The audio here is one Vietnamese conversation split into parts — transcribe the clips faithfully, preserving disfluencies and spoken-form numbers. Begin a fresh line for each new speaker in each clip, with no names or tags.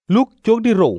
Luk chok di ro.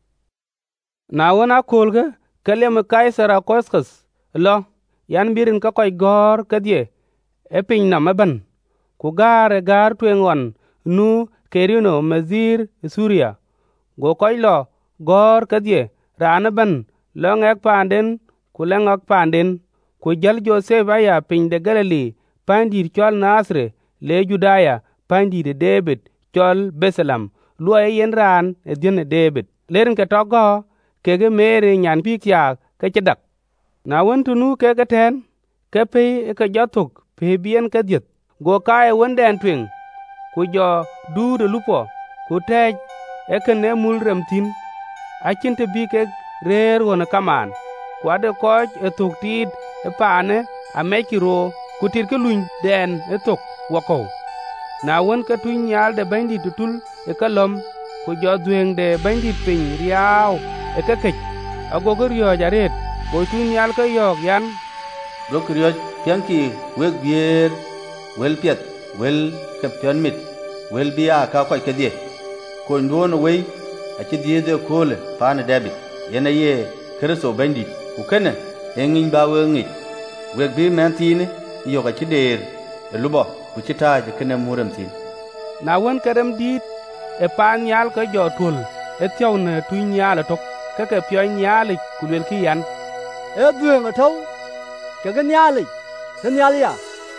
Na wana kolga kalem Kaisar Augustus lo yan birin ka koy gor kadye e piny na maban ku gar e gar twengon nu Kerino mazir Suria go koy lo gor kadye rana ban lo ngek panden ku lengak panden ku jal Joseph aya piny de Galili pandir chol Nasre le Judaya pandir David chol Beselam luo e yen ran e dine David lerin ke togo kege mere nyan pi kya ke cedak na wontu nu kege ten ke pe ke jotuk pe bien ke diet go kae wonde antwing ku jo du de lupo ku tej e ke ne mul remtin achinte bi ke rer wona kaman ku ade koj e tuk tid e pane a mekiro ku tir ke luny den e tuk wako na won ke tuny nyal de bandi tutul e kalom ku jo dueng de bandi piny riao e ke kech agogo ryo jaret go tuny nyal ke yok yan
Rok ryo pianki weg bier wel piet wel ke pian mit wel bia ka ko ke die ko ndon we a ci die de kole pana David yana ye kreso bandi ku kana engin ba wengi weg bi mantine yo ga ci der lubo ku ci taaje kana muram tin
na won kadam dit e pan nyal ka jo tul e tyaw na tuny nyal tok ka ke pyo nyal ku lel ki yan
e dueng a taw ke ga nyal ke nyal ya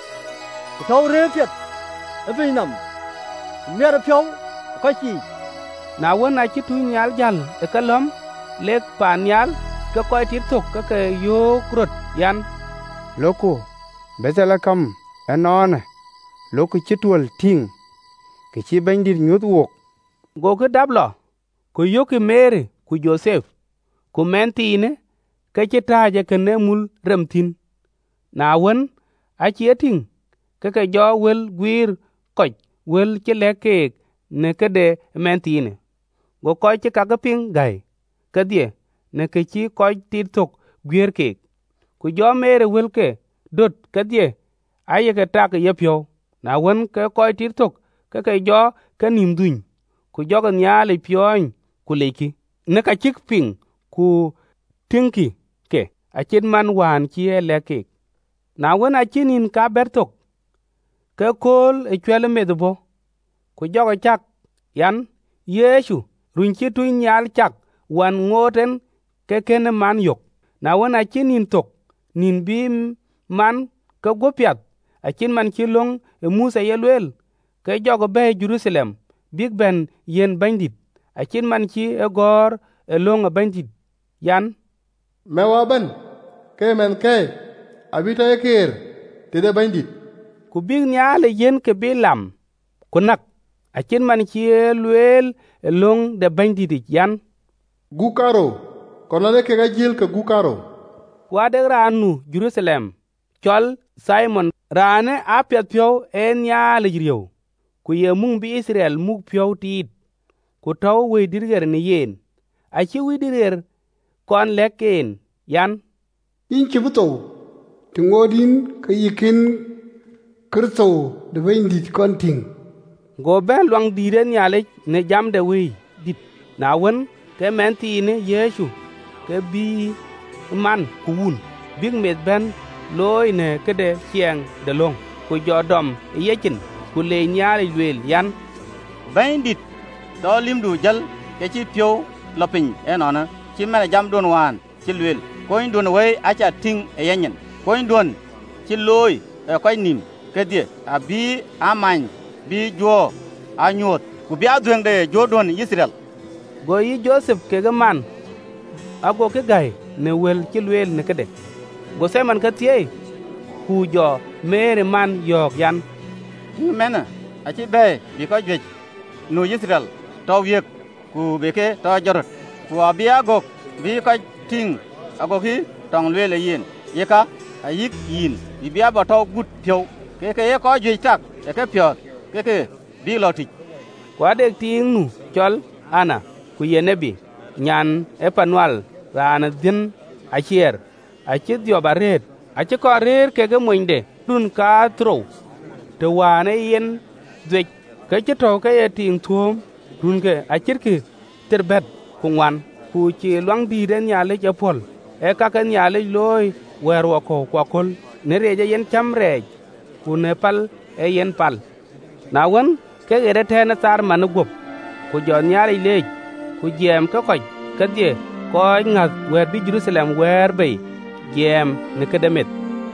ku taw re piet e vinam mer pyo ko ci
na won a ci tuny nyal jal e kalom lek pan nyal ka koy tit tok ka ke yo krot yan
loku bezala kam enone loku chitwal ting ke chi bandir nyut wok
go ke dablo ku yoki mere ku Joseph ku mentine ke chitaje ke ne mul remtin na won a chi eting ke ke jo wel gwir koj wel che leke ne ke de mentine go koy che ka ping gai ke die ne ke chi koj tit tok gwir ke ku jo mere wel ke dot ke die aye ke tak ye pyo na won ke koy tit tok ke ke jo ke nim duny ku jo ke nyale pyoñ ku leki ne ka chik ping ku tinki ke achin man wan chi leke na won achinin ka bertok ke kol e chwele medbo ku jo ke chak yan Yesu run chi tu nyal chak wan ngoten ke ken man yok na won achinin tok nin bim man ke gopiat achin man chi long e Musa yelwel ke jogo be Jerusalem big ben yen bandit achin man chi e gor e long bandit yan
mewaban ke men ke abita eker tede bandit
ku big nyale yen ke bilam kunak achin man chi e lwel e long de bandit yan
gukaro konale ke gajil ke gukaro
wade ranu Jerusalem chol Simon rane apiat pyo en nyale jriyo ku ye mung bi Israel muk pyo tit ku taw we dirger ni yen achi we direr kon leken yan
in chibuto tingodin ka yikin krto de bandit konting
go ben long diren nyale ne jam de we dit na won ke menti ne Yesu ke bi man ku wun big met ben loy ne kede chieng de long ku jodom yechin ku le nyale lwel yan
bandit do limdu jal ke chi pyo lopin enona chi mena jam don wan chi lwel ko indon we acha ting e yenyen ko indon chi loy e ko nim ke die abi aman bi jo anyot ku bi adwen de jodon Israel
go yi Joseph ke ga man ago ke gai ne wel chi lwel ne kede go seman ka tie ku jo mere man yok yan
mena achi be bi ko jwe no Israel to wiek ku be ke to jorot ku abia go bi ko ting ago ki tong lwele yin yeka ayik yin bi bia ba to gut pyo ke ke ko jwe tak e ke pyo ke ke bi loti
kwa de ting nu chol ana ku yenebi nyan epanual rana din achier achi dio baret achi ko rer ke ge moinde dun ka tro te wane yen dwe ke to ke ting thum dun ke achir ki terbet ku ngwan ku chi luang di den ya le japol e ka ken ya le loy wer wa ko kwa kol ne reje yen cham rej ku ne pal e yen pal na won ke gere te na tar man gop ku jo nyari le ku jem ka ko ka die ko ngat wer bi Jerusalem wer be jem ne kedemet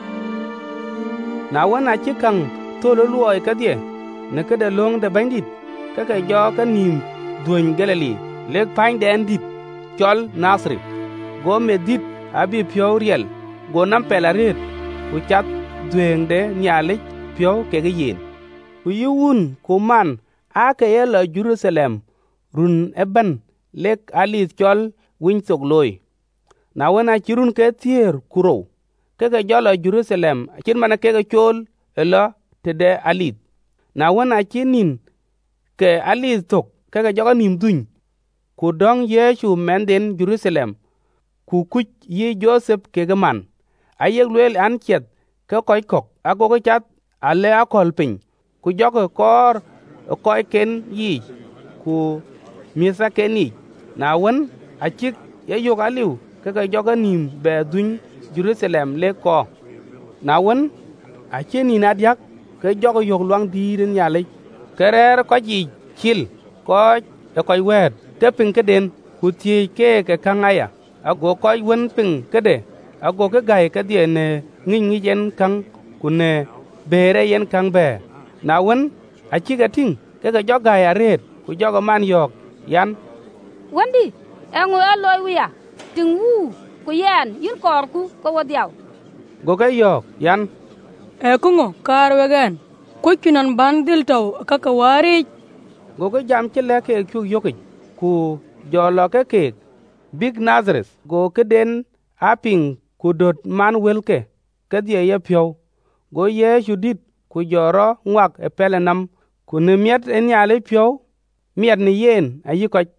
na won a chi kang to lo loy ka die ne kede long de bandit ka ka jo ka nim duon Galili lek pain den dit chol Nasri go medit abi pyo riel go nam pelaret ku chat dueng de nyale pyo ke ge yin ku yun ku man a ke yelo Jerusalem run eben lek ali chol win sok loy na wona chirun ke tier kuro ke ge jolo Jerusalem chin mana ke ge chol elo te de alit na wona chinin ke alit tok ke ge jogo nim duny ku dong Yesu menden Jerusalem ku kuch yi Joseph ke ge man ayek lwel an chet ke koy kok ago ke chat ale akol pin ku jogo kor koy ken yi ku misa keni na won achik ye yok aliu ke ge jogo nim be duny Jerusalem le ko na won acheni na diak ke jogo yok luang di den yale kerer ko ji chil ko e koy wet te pin ke den ku ti ke ke kangaya ago koy won pin ke de ago ke gai ke die ne ngi ngi yen kang ku ne bere yen kang be na won achi ga ting ke ke joga ya ret ku jogo man yok yan
wandi engo aloy wiya ting wu ku yen yin kor ku ko wadiaw
go ke yok yan
e kungo kar wegen ku kinan bandil taw kaka wari
go ke jam ci le ke ku yoki ku jolo ke ke big Nazareth go ke den aping ku dot man welke ke die ye pyo go ye judit ku joro ngwak e pelenam ku ne miet en yale pyo miet ni yen ayi ko